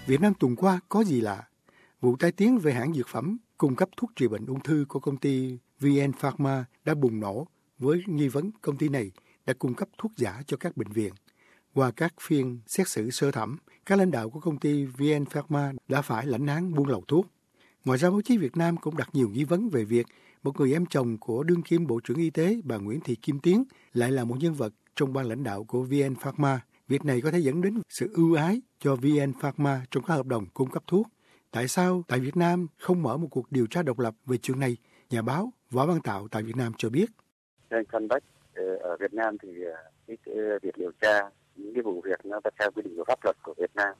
Việt Nam tuần qua có gì lạ? Vụ tai tiếng về hãng dược phẩm cung cấp thuốc trị bệnh ung thư của công ty VN Pharma đã bùng nổ với nghi vấn công ty này đã cung cấp thuốc giả cho các bệnh viện. Qua các phiên xét xử sơ thẩm, các lãnh đạo của công ty VN Pharma đã phải lãnh án buôn lậu thuốc. Ngoài ra, báo chí Việt Nam cũng đặt nhiều nghi vấn về việc một người em chồng của đương kim Bộ trưởng Y tế bà Nguyễn Thị Kim Tiến lại là một nhân vật trong ban lãnh đạo của VN Pharma. Việc này có thể dẫn đến sự ưu ái cho VN Pharma trong các hợp đồng cung cấp thuốc. Tại sao tại Việt Nam không mở một cuộc điều tra độc lập về chuyện này? Nhà báo Võ Văn Tạo tại Việt Nam cho biết. Trên Bách ở Việt Nam thì cái việc điều tra những cái vụ việc nó theo quy định của pháp luật của Việt Nam,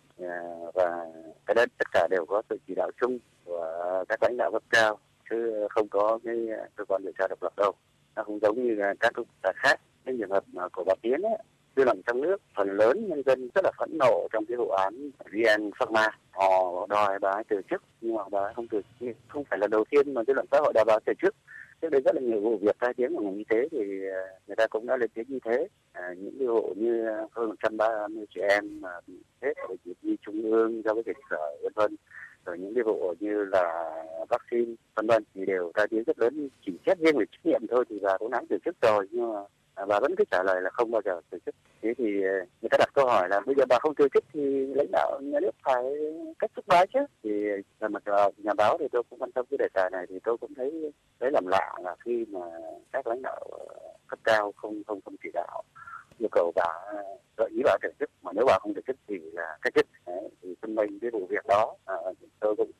và cái đấy tất cả đều có sự chỉ đạo chung của các lãnh đạo cấp cao, chứ không có cái cơ quan điều tra độc lập đâu. Nó không giống như các quốc gia khác. Cái trường hợp của bà Tiến ấy, dư luận trong nước phần lớn nhân dân rất là phẫn nộ trong cái vụ án VN Pharma. Họ đòi bà ấy từ chức, nhưng mà bà ấy không từ chức. Không phải là đầu tiên mà dư luận xã hội đòi bà ấy từ chức. Trước đây rất là nhiều vụ việc tai tiếng của ngành y tế thì người ta cũng đã lên tiếng như thế. Những cái vụ như hơn 130 trẻ em mà bị chết ở bệnh viện trung ương do cái dịch sởi vân vân, rồi những cái vụ như là vaccine vân vân thì đều tai tiếng rất lớn. Chỉ xét riêng về trách nhiệm thôi thì bà cũng đã từ chức rồi, nhưng mà bà vẫn cứ trả lời là không bao giờ từ chức. Thế thì người ta đặt câu hỏi là bây giờ bà không từ chức thì lãnh đạo nhà nước phải cách chức bà chứ. Thì là một nhà báo thì tôi cũng quan tâm cái đề tài này, thì tôi cũng thấy làm lạ là khi mà các lãnh đạo cấp cao không chỉ đạo yêu cầu bà gợi ý bà từ chức, mà nếu bà không từ chức thì là cách chức. Thì xung quanh cái vụ việc đó tôi cũng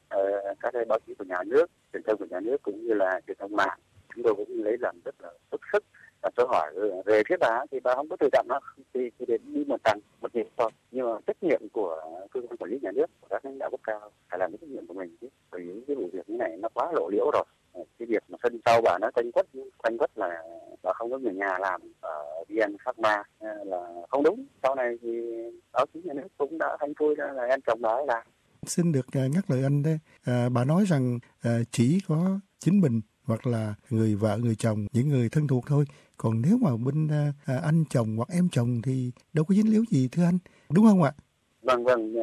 các cái báo chí của nhà nước, truyền thông của nhà nước cũng như là truyền thông mạng, chúng tôi cũng lấy làm rất là bức xúc. Và tôi hỏi về phía bà thì bà không có tự trọng đó, thì đến đi một việc thôi. Nhưng mà trách nhiệm của cơ quan quản lý nhà nước, của các lãnh đạo cấp cao phải làm cái trách nhiệm của mình chứ. Bởi vì cái vụ việc như này nó quá lộ liễu rồi. Cái việc mà sân sau bà nói quanh quất là bà không có người nhà làm ở VN Pharma là không đúng. Sau này thì báo chí nhà nước cũng đã thanh thôi là em chồng bà ấy làm. Xin được ngắt lời anh đấy. Bà nói rằng chỉ có chính mình hoặc là người vợ, người chồng, những người thân thuộc thôi. Còn nếu mà bên anh chồng hoặc em chồng thì đâu có dính líu gì thưa anh, đúng không ạ? Vâng,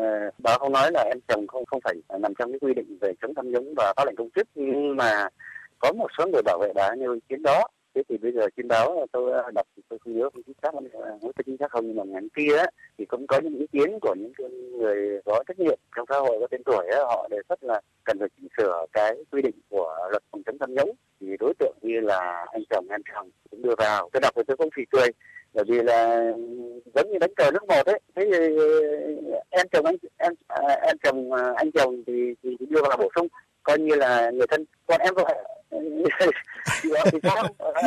bà không nói là em chồng không phải nằm trong cái quy định về chống tham nhũng và phá lệnh công chức, nhưng mà có một số người bảo vệ bà nêu ý kiến đó. Thế thì bây giờ trên báo tôi đọc thì tôi không nhớ không chính xác, không chính xác không, nhưng mà ngắn kia á, thì cũng có những ý kiến của những người có trách nhiệm trong xã hội có tên tuổi á, họ đề xuất là cần phải chỉnh sửa cái quy định của luật phòng chống tham nhũng. Thì đối tượng như là anh chồng em chồng cũng đưa vào, tôi đọc thì tôi cũng phì cười, bởi vì là giống như đánh cờ nước một ấy. Thế thì em chồng anh chồng thì đưa vào bổ sung coi như là người thân con em vợ thì đó thì sao?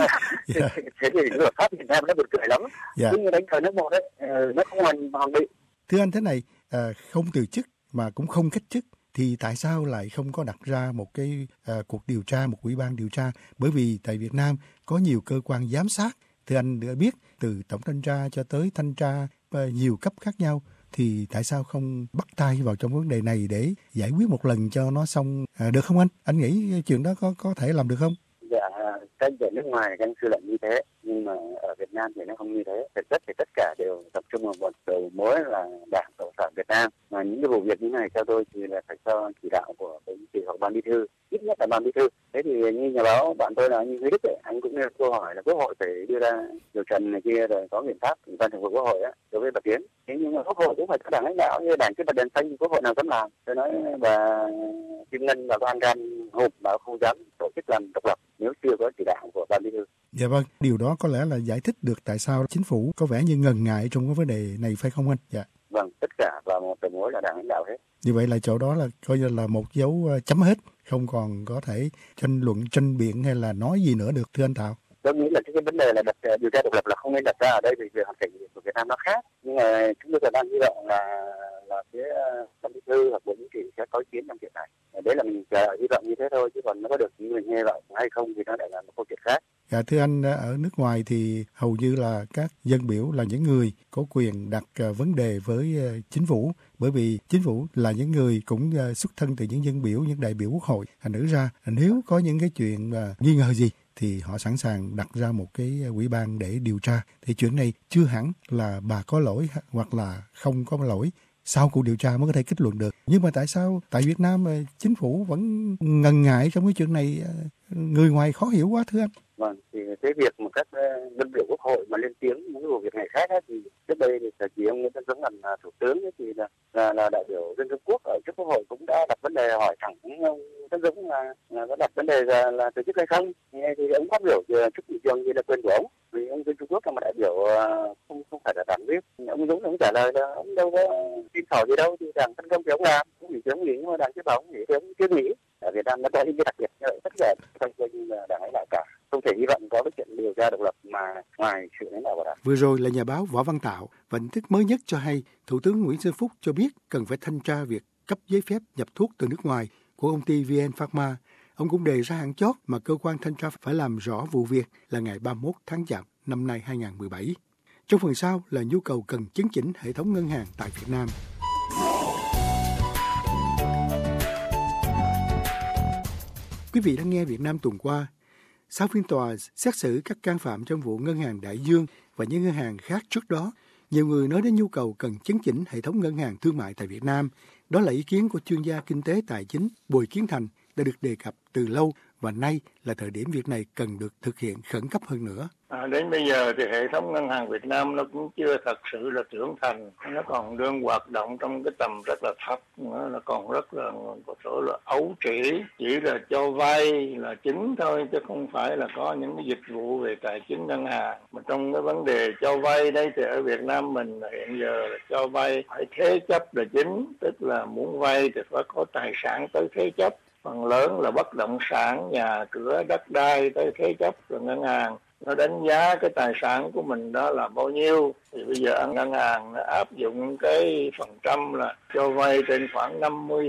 Thế thì luật pháp Việt Nam nó buồn cười lắm. Giống như đánh cờ nước một ấy, nó không hoàn bị. Thưa anh, thế này, không từ chức mà cũng không cách chức thì tại sao lại không có đặt ra một cái cuộc điều tra, một ủy ban điều tra? Bởi vì tại Việt Nam có nhiều cơ quan giám sát. Thưa anh đã biết, từ tổng thanh tra cho tới thanh tra nhiều cấp khác nhau, thì tại sao không bắt tay vào trong vấn đề này để giải quyết một lần cho nó xong, được không anh? Anh nghĩ chuyện đó có thể làm được không? Dạ, cách ở nước ngoài đang suy luận như thế, nhưng mà ở Việt Nam thì nó không như thế. Thực chất thì tất cả đều tập trung vào một đầu mối là Đảng Cộng sản Việt Nam. Mà những cái vụ việc như này theo tôi thì là phải cho chỉ đạo của chỉ hoặc ban bí thư, ít nhất là ban bí thư. Thế thì như nhà báo bạn tôi là như Huy Đức ấy, anh cũng nêu câu hỏi là Quốc hội phải đưa ra điều trần này kia rồi có biện pháp. Ủy ban thường vụ Quốc hội á đối với bà Tiến. Thế nhưng mà Quốc hội cũng phải có đảng lãnh đạo, như đảng cái bật đèn xanh thì Quốc hội nào dám làm. Tôi nói bà Kim Ngân và An Gan hộp bà không dám tổ chức làm độc lập nếu chưa có chỉ đạo của ban bí thư. Dạ vâng, điều đó có lẽ là giải thích được tại sao chính phủ có vẻ như ngần ngại trong cái vấn đề này, phải không anh? Dạ. Vâng, tất cả vào một đầu mối là đảng lãnh đạo hết. Như vậy là chỗ đó là coi như là một dấu chấm hết, không còn có thể tranh luận, tranh biện hay là nói gì nữa được, thưa anh Thảo. Tôi nghĩ là cái vấn đề là đặt điều tra độc lập là không nên đặt ra ở đây, vì việc hoàn cảnh của Việt Nam nó khác. Nhưng mà chúng tôi đang hy vọng là phía ban bí thư hoặc bộ chính trị sẽ có ý kiến trong chuyện này. Đấy là mình hy vọng như thế thôi, chứ còn nó có được những người nghe vậy hay không thì nó lại là một câu chuyện khác. Dạ, thưa anh, ở nước ngoài thì hầu như là các dân biểu là những người có quyền đặt vấn đề với chính phủ, bởi vì chính phủ là những người cũng xuất thân từ những dân biểu, những đại biểu quốc hội. Thành thử ra nếu có những cái chuyện nghi ngờ gì thì họ sẵn sàng đặt ra một cái ủy ban để điều tra. Thì chuyện này chưa hẳn là bà có lỗi hoặc là không có lỗi. sau cuộc điều tra mới có thể kết luận được. Nhưng mà tại sao tại Việt Nam chính phủ vẫn ngần ngại trong cái chuyện này, người ngoài khó hiểu quá thưa anh? Vâng, thì cái việc mà các đại biểu quốc hội mà lên tiếng những vụ việc này khác ấy, thì trước đây thì thời kỳ ông Nguyễn Tấn Dũng làm thủ tướng ấy, thì là đại biểu Dân Trung Quốc ở trước quốc hội cũng đã đặt vấn đề hỏi thẳng ông Tấn Dũng là có đặt vấn đề là từ chức hay không, thì ông phát biểu trước thị trường thì là quyền của ông, vì ông Dân Trung Quốc là một đại biểu không phải là đảng viên. Ông Dũng cũng trả lời là ông đâu có xin khỏi gì đâu, thì đảng phân công thì ông làm, cũng nghỉ thì ông nghỉ, nhưng mà đảng chấp ông nghỉ thì ông chưa nghỉ. Ở Việt Nam nó có những cái đặc biệt như vậy, tất cả không coi như là đảng lãnh đạo cả, không thể hy vọng có cái chuyện điều tra độc lập mà ngoài sự lãnh đạo của đảng. Vừa rồi là nhà báo Võ Văn Tạo và tin tức mới nhất cho hay Thủ tướng Nguyễn Xuân Phúc cho biết cần phải thanh tra việc cấp giấy phép nhập thuốc từ nước ngoài của công ty VN Pharma. Ông cũng đề ra hạn chót mà cơ quan thanh tra phải làm rõ vụ việc là ngày 31 tháng Chạp năm nay 2017. Trong phần sau là nhu cầu cần chấn chỉnh hệ thống ngân hàng tại Việt Nam. Quý vị đang nghe Việt Nam tuần qua. Sau phiên tòa xét xử các can phạm trong vụ ngân hàng Đại Dương và những ngân hàng khác trước đó, nhiều người nói đến nhu cầu cần chấn chỉnh hệ thống ngân hàng thương mại tại Việt Nam. Đó là ý kiến của chuyên gia kinh tế tài chính Bùi Kiến Thành đã được đề cập từ lâu và nay là thời điểm việc này cần được thực hiện khẩn cấp hơn nữa. Đến bây giờ thì hệ thống ngân hàng Việt Nam nó cũng chưa thật sự là trưởng thành, nó còn đang hoạt động trong cái tầm rất là thấp, nó còn rất là có số là ấu trĩ, chỉ là cho vay là chính thôi chứ không phải là có những cái dịch vụ về tài chính ngân hàng. Mà trong cái vấn đề cho vay đây thì ở Việt Nam mình hiện giờ là cho vay phải thế chấp là chính, tức là muốn vay thì phải có tài sản tới thế chấp. Phần lớn là bất động sản, nhà cửa, đất đai tới thế chấp, rồi ngân hàng nó đánh giá cái tài sản của mình đó là bao nhiêu. Thì bây giờ ngân hàng nó áp dụng cái phần trăm là cho vay trên khoảng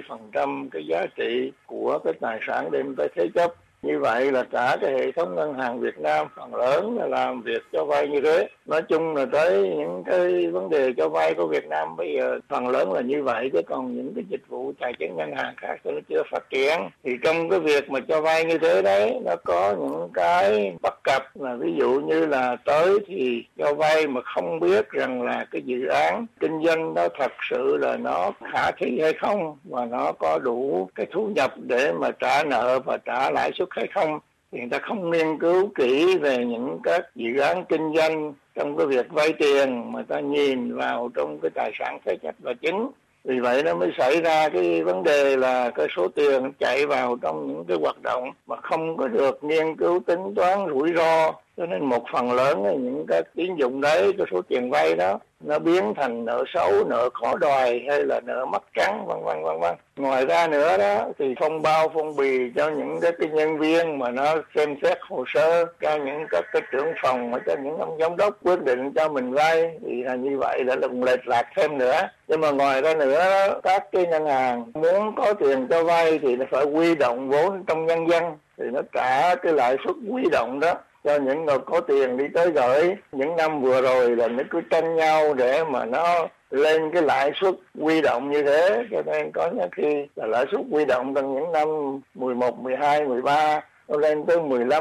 50% cái giá trị của cái tài sản đem tới thế chấp. Như vậy là cả cái hệ thống ngân hàng Việt Nam phần lớn là làm việc cho vay như thế. Nói chung là tới những cái vấn đề cho vay của Việt Nam bây giờ phần lớn là như vậy, chứ còn những cái dịch vụ tài chính ngân hàng khác thì nó chưa phát triển. Thì trong cái việc mà cho vay như thế đấy, nó có những cái bất cập, là ví dụ như là tới thì cho vay mà không biết rằng là cái dự án kinh doanh đó thật sự là nó khả thi hay không, và nó có đủ cái thu nhập để mà trả nợ và trả lãi suất hay không. Thì người ta không nghiên cứu kỹ về những các dự án kinh doanh trong cái việc vay tiền, mà ta nhìn vào trong cái tài sản thế chấp là chính. Vì vậy nó mới xảy ra cái vấn đề là cái số tiền chạy vào trong những cái hoạt động mà không có được nghiên cứu tính toán rủi ro. Cho nên một phần lớn những các tín dụng đấy, cái số tiền vay đó nó biến thành nợ xấu, nợ khó đòi hay là nợ mất trắng, vân vân vân vân. Ngoài ra nữa đó thì phong bao phong bì cho những cái nhân viên mà nó xem xét hồ sơ, cho những các cái trưởng phòng, cho những ông giám đốc quyết định cho mình vay, thì là như vậy đã làm lệch lạc thêm nữa. Nhưng mà ngoài ra nữa đó, các cái ngân hàng muốn có tiền cho vay thì nó phải huy động vốn trong nhân dân, thì nó trả cái lãi suất huy động đó cho những người có tiền đi tới gửi. Những năm vừa rồi là nó cứ tranh nhau để mà nó lên cái lãi suất huy động như thế, cho nên có những khi là lãi suất huy động trong những năm 11, 12, 13 nó lên tới 15,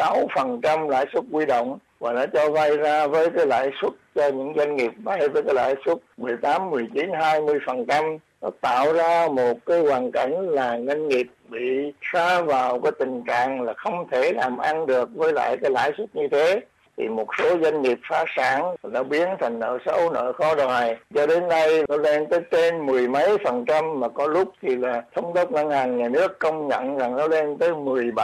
16% lãi suất huy động, và nó cho vay ra với cái lãi suất cho những doanh nghiệp vay với cái lãi suất 18, 19, 20%. Nó tạo ra một cái hoàn cảnh là doanh nghiệp bị sa vào cái tình trạng là không thể làm ăn được với lại cái lãi suất như thế. Thì một số doanh nghiệp phá sản nó biến thành nợ xấu, nợ khó đòi. Cho đến nay nó lên tới trên 10 mấy %, mà có lúc thì là thống đốc ngân hàng nhà nước công nhận rằng nó lên tới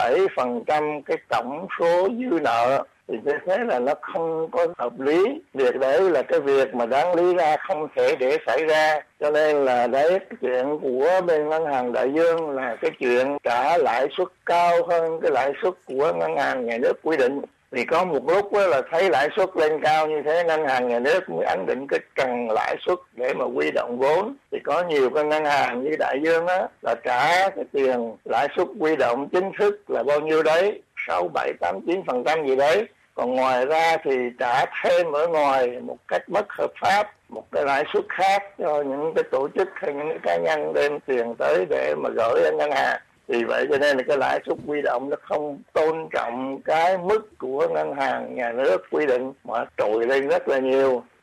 17% cái tổng số dư nợ. Thì như thế là nó không có hợp lý. Việc đấy là cái việc mà đáng lý ra không thể để xảy ra. Cho nên là đấy, cái chuyện của bên ngân hàng Đại Dương là cái chuyện trả lãi suất cao hơn cái lãi suất của ngân hàng nhà nước quy định. Thì có một lúc là thấy lãi suất lên cao như thế, ngân hàng nhà nước mới ấn định cái trần lãi suất để mà huy động vốn. Thì có nhiều cái ngân hàng như Đại Dương á là trả cái tiền lãi suất huy động chính thức là bao nhiêu đấy, 6, 7, 8, 9% gì đấy. Còn ngoài ra thì trả thêm ở ngoài một cách bất hợp pháp một cái lãi suất khác cho những cái tổ chức hay những cái cá nhân đem tiền tới để mà gửi ở ngân hàng. Vì vậy cho nên là cái lãi suất huy động nó không tôn trọng cái mức của ngân hàng nhà nước quy định, mà trội lên rất là nhiều.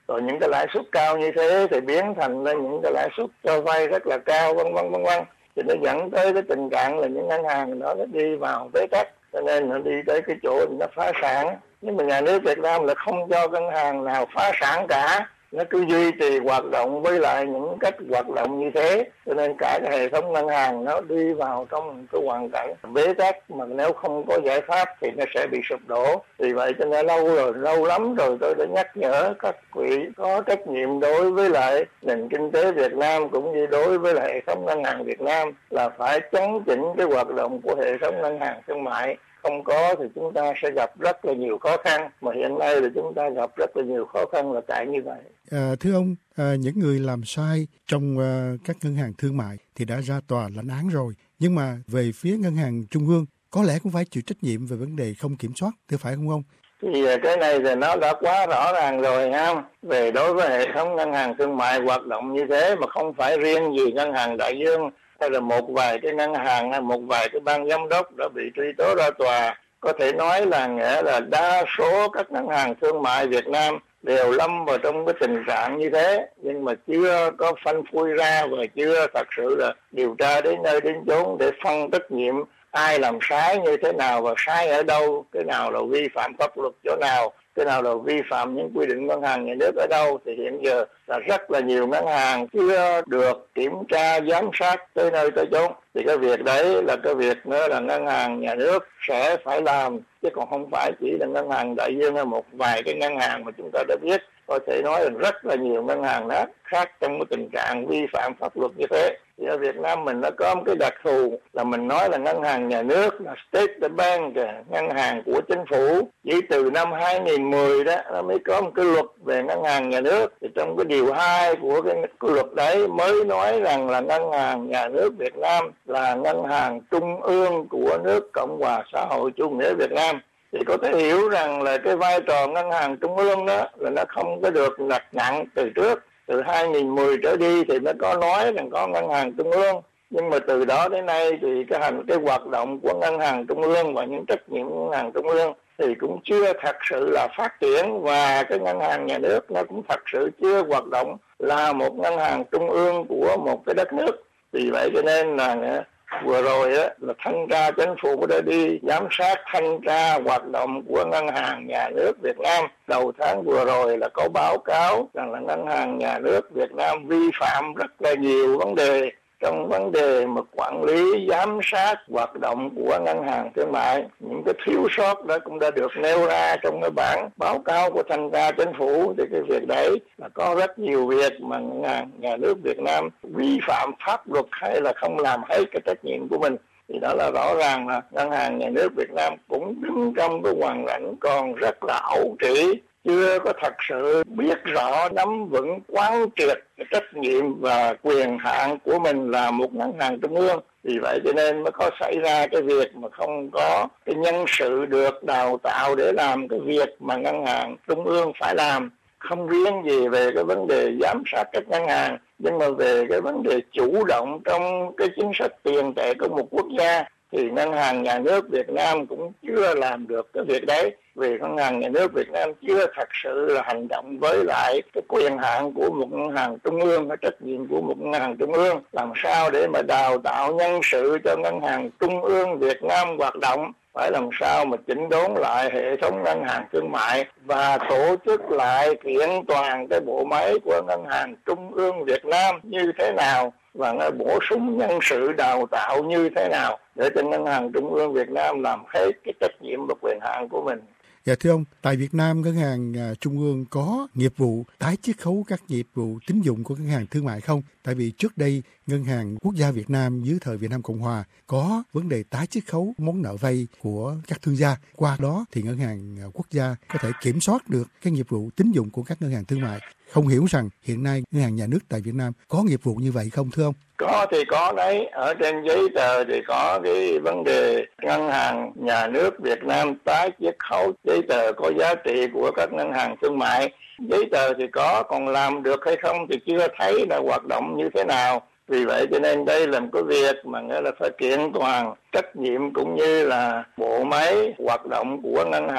Rồi những cái lãi suất cao như thế thì biến thành lên những cái lãi suất cho vay rất là cao, vân vân vân vân. Thì nó dẫn tới cái tình trạng là những ngân hàng đó nó đi vào bế tắc, cho nên nó đi tới cái chỗ nó phá sản. Nhưng mà nhà nước Việt Nam là không cho ngân hàng nào phá sản cả, nó cứ duy trì hoạt động với lại những cách hoạt động như thế, cho nên cả cái hệ thống ngân hàng nó đi vào trong cái hoàn cảnh bế tắc, mà nếu không có giải pháp thì nó sẽ bị sụp đổ. Vì vậy cho nên lâu lắm rồi tôi đã nhắc nhở các vị có trách nhiệm đối với lại nền kinh tế Việt Nam cũng như đối với lại hệ thống ngân hàng Việt Nam là phải chấn chỉnh cái hoạt động của hệ thống ngân hàng thương mại. Không có thì chúng ta sẽ gặp rất là nhiều khó khăn, mà hiện nay là chúng ta gặp rất là nhiều khó khăn là tại như vậy. Thưa ông, những người làm sai trong các ngân hàng thương mại thì đã ra tòa lãnh án rồi, nhưng mà về phía ngân hàng trung ương có lẽ cũng phải chịu trách nhiệm về vấn đề không kiểm soát, thưa phải không ông? Thì cái này thì nó đã quá rõ ràng rồi ha. Về đối với hệ thống ngân hàng thương mại hoạt động như thế, mà không phải riêng gì ngân hàng đại dương hay là một vài cái ngân hàng hay một vài cái ban giám đốc đã bị truy tố ra tòa, có thể nói là nghĩa là đa số các ngân hàng thương mại Việt Nam đều lâm vào trong cái tình trạng như thế, nhưng mà chưa có phanh phui ra và chưa thật sự là điều tra đến nơi đến chốn để phân trách nhiệm ai làm sai như thế nào và sai ở đâu, cái nào là vi phạm pháp luật chỗ nào, cái nào là vi phạm những quy định ngân hàng nhà nước ở đâu. Thì hiện giờ là rất là nhiều ngân hàng chưa được kiểm tra giám sát tới nơi tới chốn. Thì cái việc đấy là cái việc nữa là ngân hàng nhà nước sẽ phải làm, chứ còn không phải chỉ là ngân hàng đại dương hay một vài cái ngân hàng mà chúng ta đã biết. Có thể nói là rất là nhiều ngân hàng khác trong cái tình trạng vi phạm pháp luật như thế. Thì ở Việt Nam mình nó có một cái đặc thù là mình nói là ngân hàng nhà nước là state bank, ngân hàng của chính phủ. Chỉ từ năm 2010 đó nó mới có một cái luật về ngân hàng nhà nước. Thì trong cái điều 2 của cái luật đấy mới nói rằng là ngân hàng nhà nước Việt Nam là ngân hàng trung ương của nước Cộng hòa xã hội chủ nghĩa Việt Nam. Thì có thể hiểu rằng là cái vai trò ngân hàng trung ương đó là nó không có được đặt nặng từ trước. Từ 2010 trở đi thì nó có nói rằng có ngân hàng trung ương, nhưng mà từ đó đến nay thì cái hoạt động của ngân hàng trung ương và những trách nhiệm của ngân hàng trung ương thì cũng chưa thật sự là phát triển, và cái ngân hàng nhà nước nó cũng thật sự chưa hoạt động là một ngân hàng trung ương của một cái đất nước. Vì vậy cho nên là vừa rồi á, là thanh tra chính phủ đã đi giám sát thanh tra hoạt động của ngân hàng nhà nước Việt Nam. Đầu tháng vừa rồi là có báo cáo rằng là ngân hàng nhà nước Việt Nam vi phạm rất là nhiều vấn đề trong vấn đề mà quản lý giám sát hoạt động của ngân hàng thương mại. Những cái thiếu sót đó cũng đã được nêu ra trong cái bản báo cáo của thanh tra chính phủ. Thì cái việc đấy là có rất nhiều việc mà ngân hàng nhà nước Việt Nam vi phạm pháp luật hay là không làm hết cái trách nhiệm của mình. Thì đó là rõ ràng là ngân hàng nhà nước Việt Nam cũng đứng trong cái hoàn cảnh còn rất là ẩu trĩ, chưa có thật sự biết rõ, nắm vững, quán triệt cái trách nhiệm và quyền hạn của mình là một ngân hàng trung ương. Vì vậy cho nên mới có xảy ra cái việc mà không có cái nhân sự được đào tạo để làm cái việc mà ngân hàng trung ương phải làm. Không riêng gì về cái vấn đề giám sát các ngân hàng, nhưng mà về cái vấn đề chủ động trong cái chính sách tiền tệ của một quốc gia thì ngân hàng nhà nước Việt Nam cũng chưa làm được cái việc đấy. Vì ngân hàng nhà nước Việt Nam chưa thật sự là hành động với lại cái quyền hạn của một ngân hàng trung ương, cái trách nhiệm của một ngân hàng trung ương, làm sao để mà đào tạo nhân sự cho ngân hàng trung ương Việt Nam hoạt động, phải làm sao mà chỉnh đốn lại hệ thống ngân hàng thương mại và tổ chức lại kiện toàn cái bộ máy của ngân hàng trung ương Việt Nam như thế nào, và nó bổ sung nhân sự đào tạo như thế nào để cho ngân hàng trung ương Việt Nam làm hết cái trách nhiệm và quyền hạn của mình. Dạ thưa ông, tại Việt Nam ngân hàng trung ương có nghiệp vụ tái chiết khấu các nghiệp vụ tín dụng của ngân hàng thương mại không? Tại vì trước đây ngân hàng quốc gia Việt Nam dưới thời Việt Nam Cộng Hòa có vấn đề tái chiết khấu món nợ vay của các thương gia. Qua đó thì ngân hàng quốc gia có thể kiểm soát được cái nghiệp vụ tín dụng của các ngân hàng thương mại. Không hiểu rằng hiện nay ngân hàng nhà nước tại Việt Nam có nghiệp vụ như vậy không thưa ông? Có thì có đấy, ở trên giấy tờ thì có cái vấn đề ngân hàng nhà nước Việt Nam tái chiết khấu giấy tờ có giá trị của các ngân hàng thương mại. Giấy tờ thì có, còn làm được hay không thì chưa thấy là hoạt động như thế nào. Vì vậy cho nên đây là một cái việc mà nghĩa là phải kiện toàn trách nhiệm cũng như là bộ máy hoạt động của ngân hàng nhà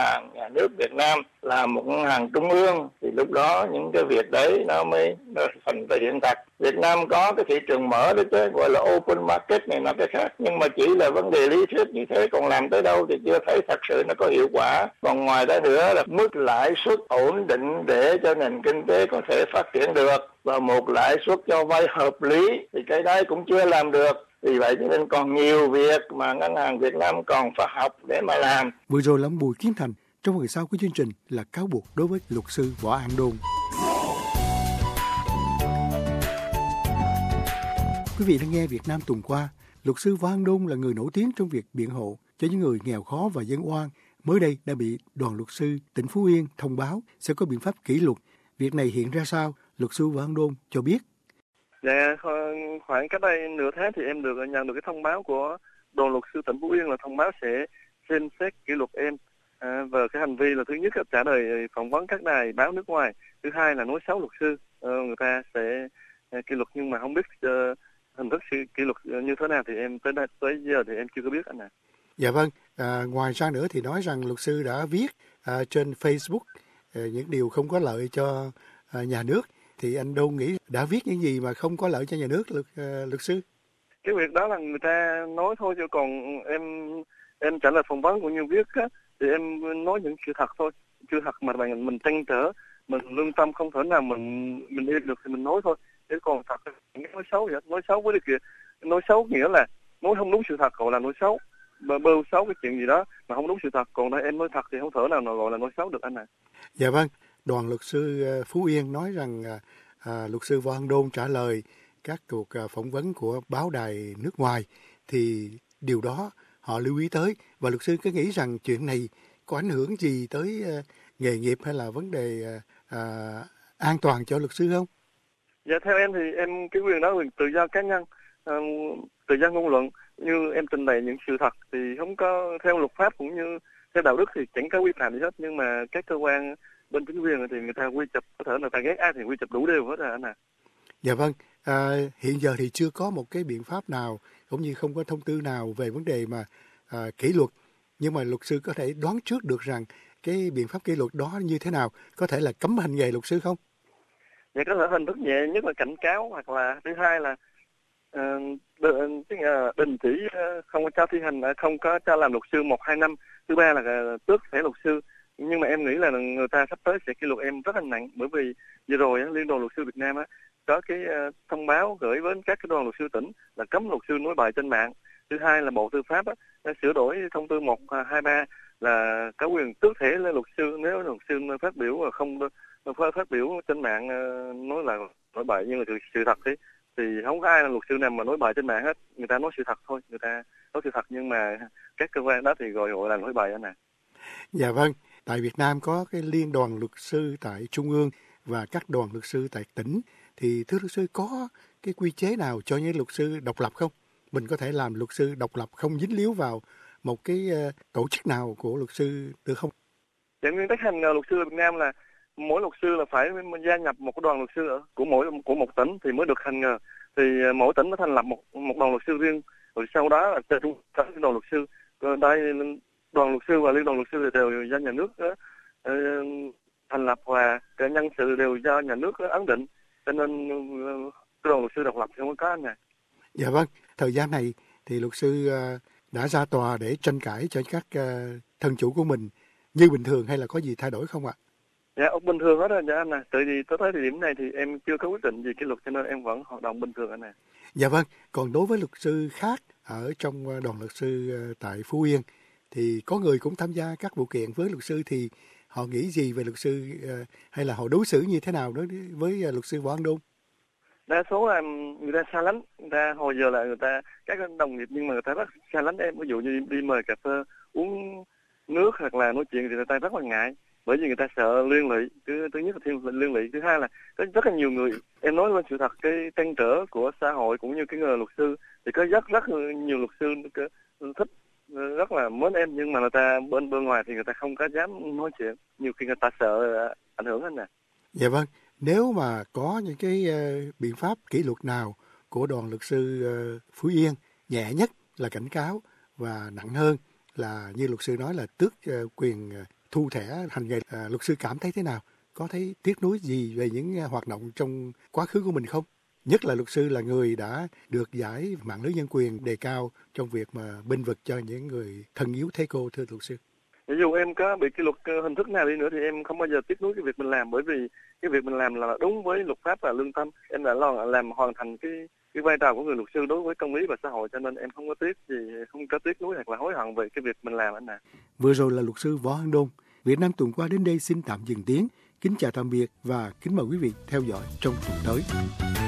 nhà nước Việt Nam là một ngân hàng trung ương, thì lúc đó những cái việc đấy nó thành ra hiện thực. Việt Nam có cái thị trường mở đấy chứ, gọi là open market này, nó cái khác, nhưng mà chỉ là vấn đề lý thuyết như thế, còn làm tới đâu thì chưa thấy thật sự nó có hiệu quả. Còn ngoài đó nữa là mức lãi suất ổn định để cho nền kinh tế có thể phát triển được, và một lãi suất cho vay hợp lý, thì cái đấy cũng chưa làm được. Vì vậy cho nên còn nhiều việc mà ngân hàng Việt Nam còn phải học để mà làm. Vừa rồi là ông Bùi Kiến Thành. Trong phần sau của chương trình là cáo buộc đối với luật sư Võ An Đôn. Quý vị đang nghe Việt Nam tuần qua. Luật sư Võ An Đôn là người nổi tiếng trong việc biện hộ cho những người nghèo khó và dân oan. Mới đây đã bị đoàn luật sư tỉnh Phú Yên thông báo sẽ có biện pháp kỷ luật. Việc này hiện ra sao? Luật sư Võ An Đôn cho biết. Dạ, khoảng cách đây nửa tháng thì em nhận được cái thông báo của đoàn luật sư tỉnh Phú Yên là thông báo sẽ xem xét kỷ luật em về cái hành vi là thứ nhất là trả lời phỏng vấn các đài báo nước ngoài, thứ hai là nói xấu luật sư. Người ta sẽ kỷ luật, nhưng mà không biết hình thức kỷ luật như thế nào thì em tới giờ thì em chưa có biết anh ạ. Dạ vâng, ngoài ra nữa thì nói rằng luật sư đã viết trên Facebook những điều không có lợi cho nhà nước. Thì anh Đôn nghĩ đã viết những gì mà không có lợi cho nhà nước, luật sư? Cái việc đó là người ta nói thôi, chứ còn em trả lời phỏng vấn cũng như viết á, thì em nói những sự thật thôi. Sự thật mà mình trăn trở, mình lương tâm không thể nào mình đi được thì mình nói thôi. Thế còn thật những nói xấu vậy, nói xấu với điều kia, nói xấu nghĩa là nói không đúng sự thật gọi là nói xấu, bêu xấu cái chuyện gì đó mà không đúng sự thật. Còn đây em nói thật thì không thể nào gọi là nói xấu được anh ạ. Dạ vâng, đoàn luật sư Phú Yên nói rằng luật sư Võ An Đôn trả lời các cuộc phỏng vấn của báo đài nước ngoài thì điều đó họ lưu ý tới, và luật sư có nghĩ rằng chuyện này có ảnh hưởng gì tới nghề nghiệp hay là vấn đề an toàn cho luật sư không? Dạ theo em thì em cái quyền đó là quyền tự do cá nhân, tự do ngôn luận, như em trình bày những sự thật thì không có theo luật pháp cũng như theo đạo đức thì chẳng có vi phạm gì hết, nhưng mà các cơ quan bên chính quyền thì người ta quy chụp, có thể người ta ghét ai thì quy chụp đủ đều hết rồi anh ạ. Dạ vâng, hiện giờ thì chưa có một cái biện pháp nào cũng như không có thông tư nào về vấn đề mà kỷ luật, nhưng mà luật sư có thể đoán trước được rằng cái biện pháp kỷ luật đó như thế nào, có thể là cấm hành nghề luật sư không? Dạ có thể hình thức nhẹ nhất là cảnh cáo, hoặc là thứ hai là đình chỉ không có cho thi hành, không có cho làm luật sư 1-2 năm, thứ ba là tước thẻ luật sư. Nhưng mà em nghĩ là người ta sắp tới sẽ kỷ luật em rất là nặng, bởi vì vừa rồi Liên đoàn luật sư Việt Nam có cái thông báo gửi với các cái đoàn luật sư tỉnh là cấm luật sư nói bậy trên mạng. Thứ hai là Bộ Tư pháp đã sửa đổi thông tư 123 là có quyền tước thẻ lên luật sư nếu luật sư phát biểu và không phát biểu trên mạng nói là nói bậy. Nhưng mà sự thật thì không có ai là luật sư nào mà nói bậy trên mạng hết, người ta nói sự thật thôi, người ta nói sự thật, nhưng mà các cơ quan đó thì gọi là nói bậy anh ạ. Dạ vâng, tại Việt Nam có cái liên đoàn luật sư tại Trung ương và các đoàn luật sư tại tỉnh, thì thưa luật sư có cái quy chế nào cho những luật sư độc lập không? Mình có thể làm luật sư độc lập không dính líu vào một cái tổ chức nào của luật sư được không? Dạ, nguyên tắc hành luật sư ở Việt Nam là mỗi luật sư là phải gia nhập một cái đoàn luật sư của một tỉnh thì mới được hành nghề. Thì mỗi tỉnh nó thành lập một đoàn luật sư riêng, rồi sau đó là trung đoàn luật sư. Đây đoàn luật sư và liên đoàn luật sư thì đều do nhà nước thành lập, và cái nhân sự đều do nhà nước ấn định, cho nên đoàn luật sư độc lập không có anh này. Dạ vâng, thời gian này thì luật sư đã ra tòa để tranh cãi cho các thân chủ của mình như bình thường hay là có gì thay đổi không ạ? Dạ, bình thường hết rồi dạ anh này. Tại vì tới thời điểm này thì em chưa có quyết định gì cái luật, cho nên em vẫn hoạt động bình thường anh này. Dạ vâng, còn đối với luật sư khác ở trong đoàn luật sư tại Phú Yên thì có người cũng tham gia các vụ kiện với luật sư, thì họ nghĩ gì về luật sư hay là họ đối xử như thế nào đối với luật sư Võ An Đôn? Đa số là người ta xa lánh, người ta hồi giờ là người ta các đồng nghiệp, nhưng mà người ta rất xa lánh em. Ví dụ như đi mời cà phê uống nước hoặc là nói chuyện thì người ta rất là ngại, bởi vì người ta sợ liên lụy. Thứ nhất là thêm liên lụy, thứ hai là có rất là nhiều người, em nói lên sự thật, cái trăn trở của xã hội cũng như cái nghề luật sư thì có rất nhiều luật sư thích, rất là mến em, nhưng mà người ta bên ngoài thì người ta không có dám nói chuyện, nhiều khi người ta sợ ảnh hưởng anh nè. Dạ vâng, nếu mà có những cái biện pháp kỷ luật nào của đoàn luật sư Phú Yên, nhẹ nhất là cảnh cáo và nặng hơn là như luật sư nói là tước quyền thu thẻ hành nghề. Luật sư cảm thấy thế nào? Có thấy tiếc nuối gì về những hoạt động trong quá khứ của mình không? Nhất là luật sư là người đã được giải mạng lưới nhân quyền đề cao trong việc mà bênh vực cho những người thân yếu thế cô, thưa luật sư. Dù em có bị kỷ luật hình thức nào đi nữa thì em không bao giờ tiếc nuối cái việc mình làm, bởi vì cái việc mình làm là đúng với luật pháp và lương tâm. Em đã làm hoàn thành cái vai trò của người luật sư đối với công lý và xã hội, cho nên em không có tiếc nuối hoặc là hối hận về cái việc mình làm anh ạ. Vừa rồi là luật sư Võ Hân Đôn. Việt Nam tuần qua đến đây xin tạm dừng tiếng. Kính chào tạm biệt và kính mời quý vị theo dõi trong tuần tới.